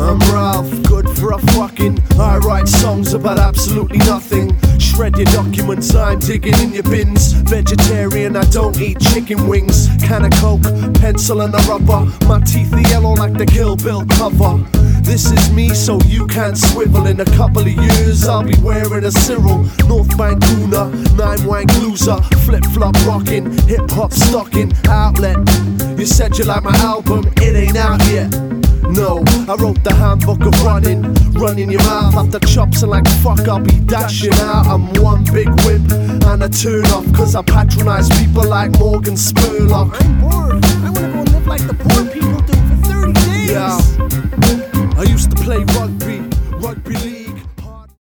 I'm Ralph, good for a fucking. I write songs about absolutely nothing. Shred your documents, I'm digging in your bins. Vegetarian, I don't eat chicken wings. Can of coke, pencil and a rubber. My teeth are yellow like the Kill Bill cover. This is me, so you can't swivel. In a couple of years, I'll be wearing a Cyril. North Bank Gooner, 9-wank loser. Flip-flop rockin', hip-hop stocking. Outlet, you said you like my album, it ain't out yet. No, I wrote the handbook of running. Running your mouth after chops and like fuck, I'll be dashing out. I'm one big whip and a turn off, cause I patronize people like Morgan Spurlock. I'm bored, I wanna go and live like the poor people do for 30 days. Yeah, I used to play rugby